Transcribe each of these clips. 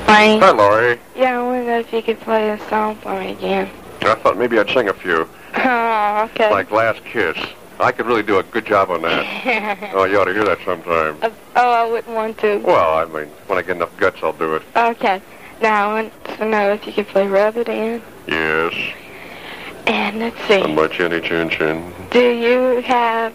Wayne. Hi, Laurie. Yeah, I want to know if you could play a song for me again. I thought maybe I'd sing a few. Oh, okay. Like Last Kiss. I could really do a good job on that. Oh, you ought to hear that sometime. I wouldn't want to. Well, I mean, when I get enough guts, I'll do it. Okay. Now, I want to know if you could play Rub It In. Yes. And let's see. On my chinny chin chin. Do you have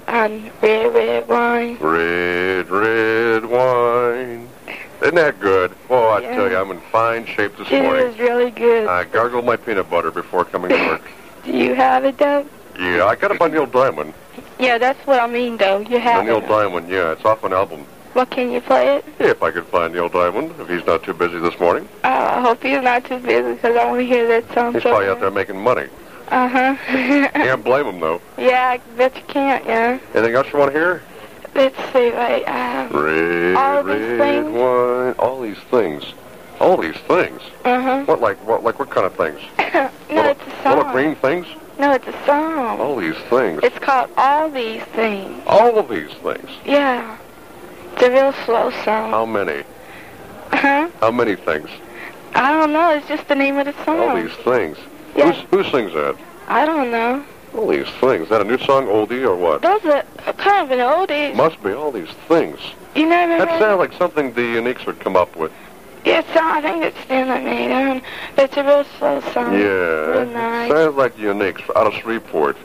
red wine? Red, red wine. Isn't that good? Oh, I tell you, I'm in fine shape this morning. It is really good. I gargled my peanut butter before coming to work. Do you have it, though? Yeah, I got it by Neil Diamond. Yeah, that's what I mean, though. You have Neil it. Diamond, yeah, it's off an album. Well, can you play it? If I could find Neil Diamond, if he's not too busy this morning. I hope he's not too busy, because I want to hear that song. He's probably out there making money. Uh-huh. Can't blame him, though. Yeah, I bet you can't, yeah. Anything else you want to hear? Let's see, wait, red, all these red things? wine. All these things. All these things? Uh-huh. What kind of things? No, it's a song. Little green things? No, it's a song. All these things. It's called All These Things. All of these things. Yeah. It's a real slow song. How many? Huh? How many things? I don't know. It's just the name of the song. All these things. Yeah. Who sings that? I don't know. All these things. Is that a new song, oldie, or what? Those are kind of an oldie. Must be all these things. You never That heard sounds like something the Uniques would come up with. Yes, I think it's still not made. But it's a real slow song. Yeah. Real nice. Sounds like the Uniques out of Shreveport.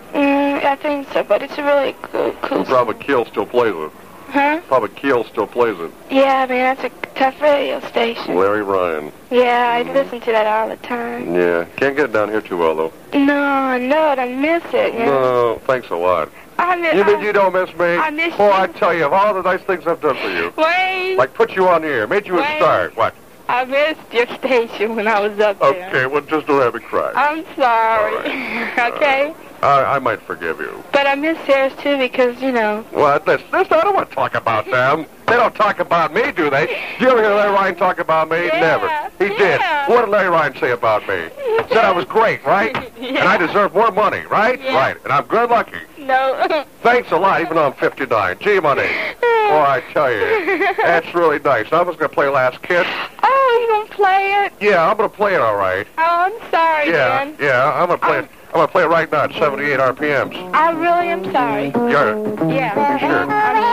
I think so, but it's a really cool song. Probably Keel still plays it. Huh? Probably Keel still plays it. Yeah, I mean, that's a tough radio station. Larry Ryan. Yeah, I listen to that all the time. Yeah. Can't get it down here too well, though. No, I miss it. Yeah. No, thanks a lot. I miss You mean you don't miss me? I miss Oh, you. I tell you, of all the nice things I've done for you. Wayne, Like put you on the air, made you a Wayne. star. What? I missed your station when I was up there. Okay, well, just don't have me cry. I'm sorry. All right. Okay? I might forgive you. But I miss Harris, too, because, you know. What? Listen, I don't want to talk about them. They don't talk about me, do they? Did you ever hear Larry Ryan talk about me? Yeah, Never. He yeah. did. What did Larry Ryan say about me? Said I was great, right? Yeah. And I deserve more money, right? Yeah. Right. And I'm good lucky. No. Thanks a lot, even though I'm 59. Gee, money. Oh, I tell you, that's really nice. I was going to play Last Kiss. Oh, you going to play it? Yeah, I'm going to play it all right. Oh, I'm sorry, Yeah, Dan. yeah, I'm going to play it. I'm going to play it right now at 78 RPMs. I really am sorry. You're Yeah. sure?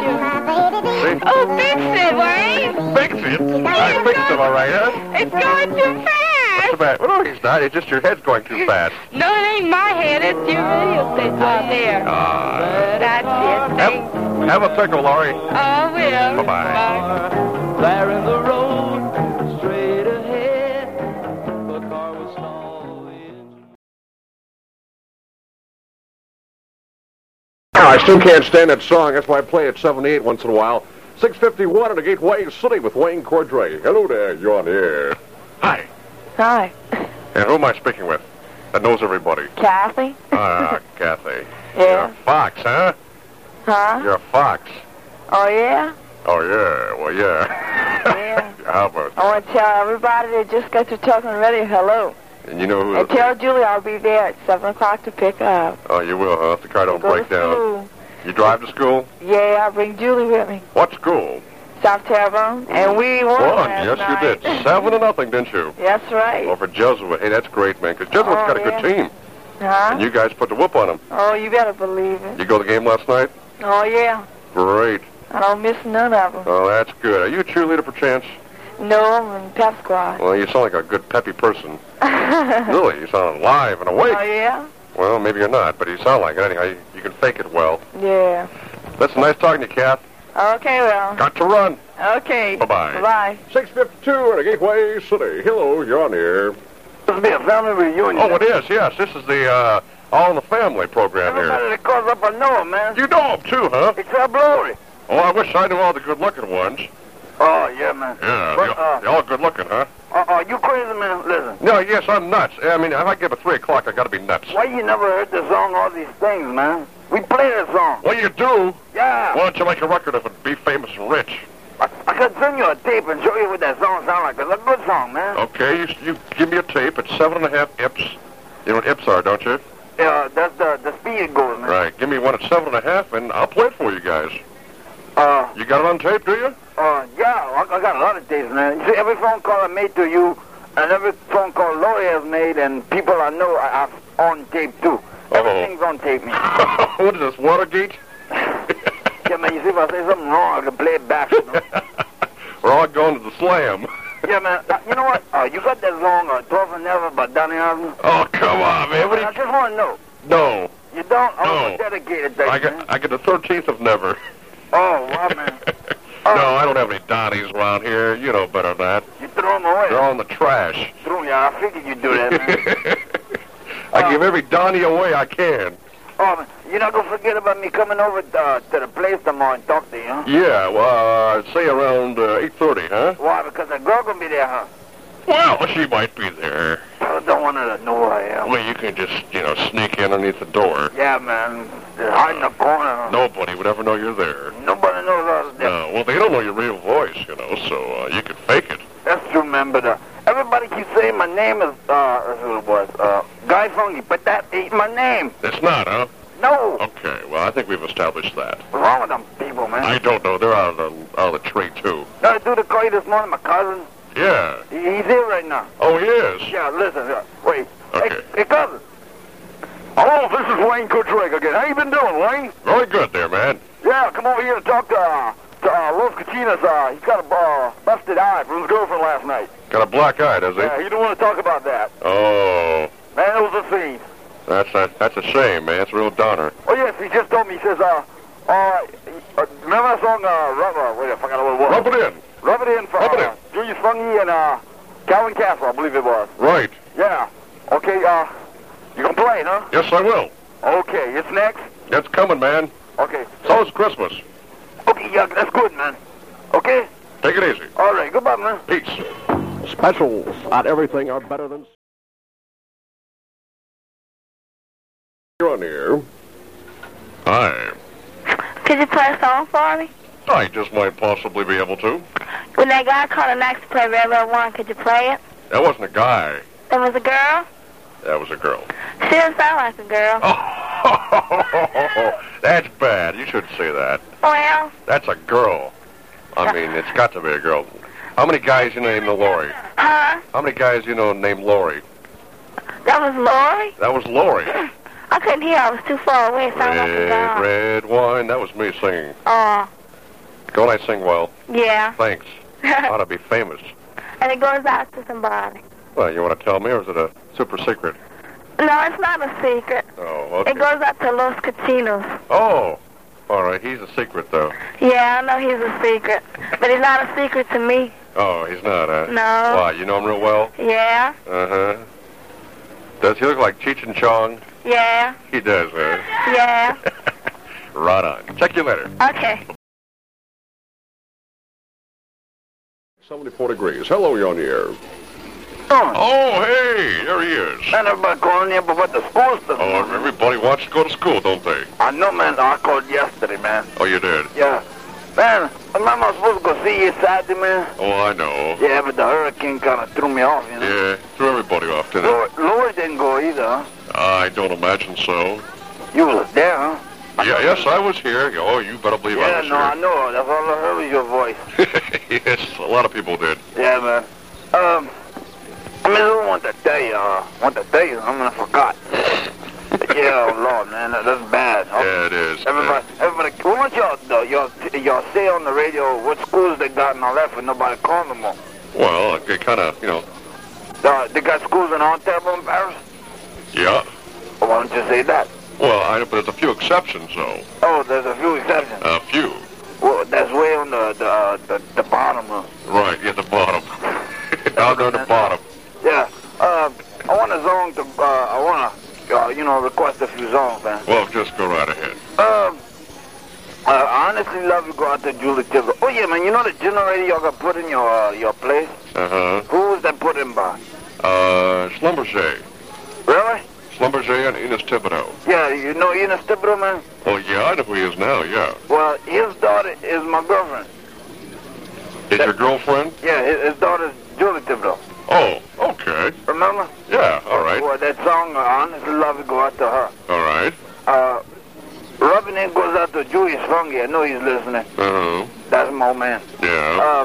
I'm sure. See? Oh, fix it, Wayne. Fix it? I fixed it all right, huh? It's going too What's the fast. matter? Well, no, he's not. It's just your head's going too fast. No, it ain't my head. It's your radio station out there. That's it. Thanks. Have a pickle, Laurie. Oh, I will. Bye-bye. There in the road, straight ahead, the car was stalled. I still can't stand that song. That's why I play at 78 once in a while. 6:51 in the Gateway City with Wayne Cordray. Hello there. You're on the air. Hi. Hi. And who am I speaking with? That knows everybody. Kathy? Kathy. Yeah. You're a fox, huh? Huh? You're a fox. Oh, yeah? Oh, yeah. Well, yeah. Yeah. How about I want to tell everybody that just got to talking on the radio, hello. And you know who... And tell Julie I'll be there at 7 o'clock to pick her up. Oh, you will, huh? If the car don't Go break to down. school. You drive to school? Yeah, I'll bring Julie with me. What school? South Terrebonne. And we won One. last Yes, night. you did. 7-0, didn't you? That's right. Over Jesuit. Hey, that's great, man, because Jesuit's got a good team. Huh? And you guys put the whoop on them. Oh, you better believe it. You go to the game last night? Oh, yeah. Great. I don't miss none of them. Oh, that's good. Are you a cheerleader, perchance? No, I'm in pep squad. Well, you sound like a good, peppy person. Really, you sound alive and awake. Oh, yeah? Well, maybe you're not, but you sound like it. Anyhow, you can fake it well. Yeah. That's nice talking to you, Kath. Okay, well. Got to run. Okay. Bye-bye. Bye-bye. 6:52 in the Gateway City. Hello, you're on here. This will be a family reunion. Oh, it is, yes. This is the All in the Family program Everybody here. that calls up, I know him, man. You know him, too, huh? Except Lori. Oh, I wish I knew all the good-looking ones. Oh, yeah, man. Yeah, But, they're all good-looking, huh? you crazy, man? Listen. No, yes, I'm nuts. I mean, if I get up at 3 o'clock, I got to be nuts. Why you never heard the song, All These Things, man? We play that song. Well, you do. Yeah. Why don't you make a record of it, Be Famous and Rich? I could send you a tape and show you what that song sounds like. It's a good song, man. Okay, you give me a tape. It's 7.5 ips. You know what ips are, don't you? Yeah, that's the speed it goes, man. Right. Give me one at 7.5, and I'll play it for you guys. You got it on tape, do you? Yeah, I got a lot of tapes, man. You see, every phone call I made to you and every phone call Lori has made and people I know I have on tape, too. Everything's on tape, man. What is this, Watergate? Yeah, man, you see, if I say something wrong, I can play it back, you know? We're all going to the slam. Yeah, man. You know what? You got that song, 12 and Never by Donny Osmond? Oh, come on, man. What do I you... just want to know. No. You don't? I'm No. going to dedicate it to you, man. I get the 13th of Never. Oh, wow, man. No, I don't have any Donnies around here. You know better than that. You threw them away. They're all in the trash. Yeah, I figured you'd do that, man. I give every Donnie away I can. Oh, man, you're not going to forget about me coming over to the place tomorrow and talk to you, huh? Yeah, well, I'd say around 8:30, huh? Why? Because the girl going to be there, huh? Well, she might be there. I don't want her to know who I am. Well, you can just, sneak in underneath the door. Yeah, man. Hide in the corner. Nobody would ever know you're there. Nobody knows I was there. Well, they don't know your real voice, so you can fake it. That's true, man, but everybody keeps saying my name is, that's who it was, Guy Funky, but that ain't my name. It's not, huh? No. Okay, well, I think we've established that. What's wrong with them people, man? I don't know. They're out of the trade, too. No, dude, to call you this morning, my cousin. Yeah. He's here right now. Oh, he is? Yeah, listen, wait. Okay. Hey, cousin. Hello, this is Wayne Kutrek again. How you been doing, Wayne? Very good there, man. Yeah, come over here to talk to Los Cachinas. He's got a busted eye from his girlfriend last night. Got a black eye, does he? Yeah, he didn't want to talk about that. Oh. Man, it was a scene. That's a shame, man. It's a real downer. Oh, yes, he just told me, he says, remember that song, wait, I forgot what it was. Rub it in. Rub It In from Rub It In. Julius Funky and Calvin Castle, I believe it was. Right. Yeah. Okay, you gonna play it, huh? Yes, I will. Okay, it's next. It's coming, man. Okay. So is Christmas. Okay, yeah, that's good, man. Okay? Take it easy. All right, goodbye, man. Peace. Specials on everything are better than... You're on here. Hi. Could you play a song for me? I just might possibly be able to. When that guy called next to play Red Red One, could you play it? That wasn't a guy. It was a girl? That was a girl. She didn't sound like a girl. Oh, that's bad. You shouldn't say that. Well, That's a girl. I mean, it's got to be a girl. How many guys you know named Lori? huh? How many guys you know named Lori? That was Lori? That was Lori. I couldn't hear. I was too far away. It sounded like a Red, dog. red wine. That was me singing. Oh, Don't I sing well? yeah. Thanks. Ought to be famous. And it goes out to somebody. Well, you want to tell me, or is it a super secret? No, it's not a secret. Oh, okay. It goes out to Los Cachinos. Oh, all right. He's a secret, though. Yeah, I know he's a secret. But he's not a secret to me. Oh, he's not, huh? No. Why, you know him real well? Yeah, Uh-huh. Does he look like Cheech and Chong? yeah, He does, huh? yeah. Right on. Check you later. Okay. 74 degrees. Hello, you're on the air. Oh, Oh, hey, there he is. man, everybody calling you about the school stuff. Oh, everybody wants to go to school, don't they? I know, man. I called yesterday, man. Oh, you did? Yeah. Man, remember I was supposed to go see you Saturday, man? Oh, I know. Yeah, but the hurricane kind of threw me off, you know? Yeah, threw everybody off, didn't it? Lori didn't go either, huh? I don't imagine so. You was there, huh? Yeah, yes, I was here. Oh, you better believe I Yeah, was no, I here. know. That's all I heard was your voice. Yes, a lot of people did. Yeah, man. I mean, I want to tell you, I forgot. Yeah, oh, Lord, man, that's bad. Huh? Yeah, it is. Everybody, why don't y'all say on the radio what schools they got and all that for nobody calling them all? Well, it kind of, They got schools in Ontario and Paris? yeah. Well, why don't you say that? Well, I know, but there's a few exceptions, though. Oh, there's a few exceptions. A few. Well, that's way on the bottom. Right, yeah, the bottom. Down there at the bottom. Yeah. I want a song to, request a few songs, man. Well, just go right ahead. I honestly love you go out to Julie Tibbler. Oh, yeah, man, you know the generator y'all got put in your place? Uh-huh. Who was that put in by? Schlumberger. Really? Schlumberger and Enos Thibodeau. Yeah, you know Enos Thibodeau, man? Oh, yeah, I know who he is now, yeah. Well, his daughter is my girlfriend. Is your girlfriend? Yeah, his daughter's Julie Thibodeau. Oh, okay. Remember? Yeah, all right. Well, that song, I honestly love it, go out to her. All right. Rubbing It goes out to Julius Funky. I know he's listening. Uh-huh. That's my old man. Yeah, Yeah.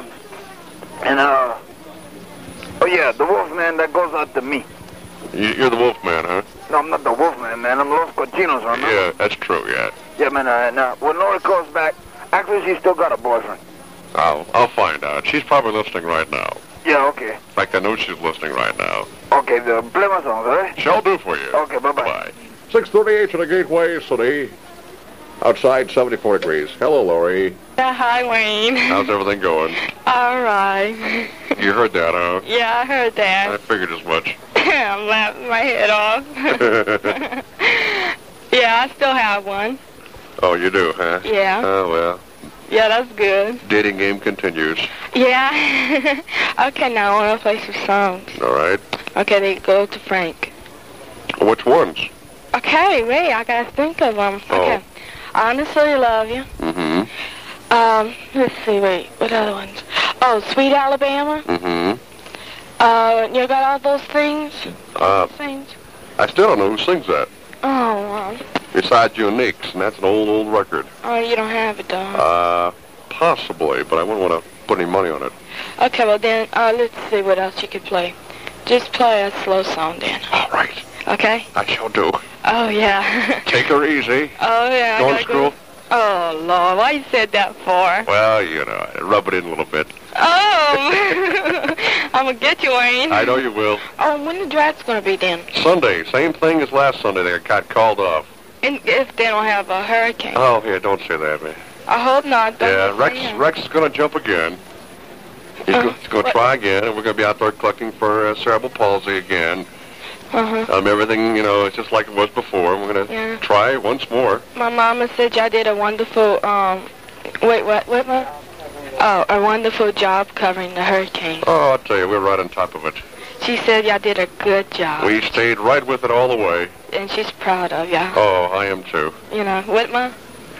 Oh yeah, the Wolfman, that goes out to me. You're the Wolfman, huh? No, I'm not the Wolfman, man. I'm Los Cochinos, right now. Yeah, that's true, yeah. Yeah, man, when Lori calls back, actually, she's still got a boyfriend. I'll find out. She's probably listening right now. Yeah, okay. In fact, I know she's listening right now. Okay, play my songs, all right? Shall do for you. Okay, bye-bye. Bye. 6:38 to the Gateway City. Outside, 74 degrees. Hello, Lori. Hi, Wayne. How's everything going? All right. You heard that, huh? Yeah, I heard I that. figured as much. I'm laughing my head off. Yeah, I still have one. Oh, you do, huh? Yeah. Oh, well. Yeah, that's good. Dating game continues. Yeah. Okay, now I want to play some songs. All right. Okay, they go to Frank. Which ones? Okay, wait, I got to think of them. Oh. Okay. Honestly Love You. Mm-hmm. Let's see, wait, what other ones? Oh, Sweet Alabama. Mm-hmm. You got all those things? Things? I still don't know who sings that. Oh, Besides Uniques, and that's an old record. oh, you don't have it, though. Possibly, but I wouldn't want to put any money on it. Okay, well then, let's see what else you could play. Just play a slow song then. All right. Okay? I shall do. Oh, yeah. Take her easy. Oh, yeah. Going to school? Oh, Lord, why you said that for? Well, you know, rub it in a little bit. Oh! I'm going to get you, Wayne. I know you will. Oh, when the draft's going to be then? Sunday, same thing as last Sunday. They got called off. And if they don't have a hurricane? Oh, here, don't say that, man. I hope not. Don't say Yeah, it. Rex is going to jump again. He's going to try again, and we're going to be out there collecting for cerebral palsy again. Uh-huh. Everything, you know, it's just like it was before. We're going to try once more. My mama said y'all did a wonderful, wait, what, Mom? Oh, a wonderful job covering the hurricane. Oh, I'll tell you, we're right on top of it. She said y'all did a good job. We stayed right with it all the way. And she's proud of y'all. Oh, I am too. You know, what, Mom?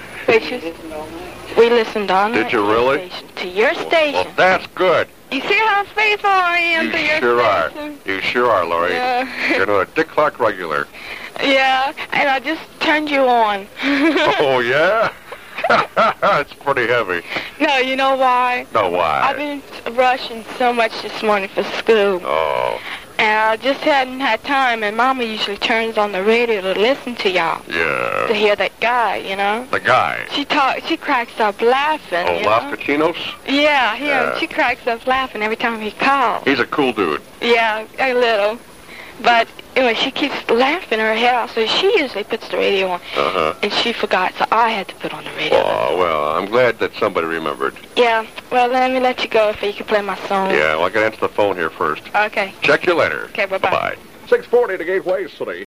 We listened on Did you really? To your station. Well, that's good. You see how faithful I am You to your sure are. station? You sure are, Lori. Yeah. You're another Dick Clark regular. Yeah, and I just turned you on. Oh, yeah? It's pretty heavy. No, you know why? No, why? I've been rushing so much this morning for school. Oh, And I just hadn't had time, and Mama usually turns on the radio to listen to y'all. To yeah. hear that guy, you know? The guy. She cracks up laughing, Oh, you Los know? Cochinos? Yeah, him. Yeah. She cracks up laughing every time he calls. He's a cool dude. Yeah, a little. But anyway, she keeps laughing her head off, so she usually puts the radio on. Uh-huh. And she forgot, so I had to put on the radio. Oh, well, I'm glad that somebody remembered. Yeah, well, let me let you go if you can play my song. Yeah, well, I got to answer the phone here first. Okay. Check you later. Okay, bye-bye. Bye-bye. 6:40 to Gateway City.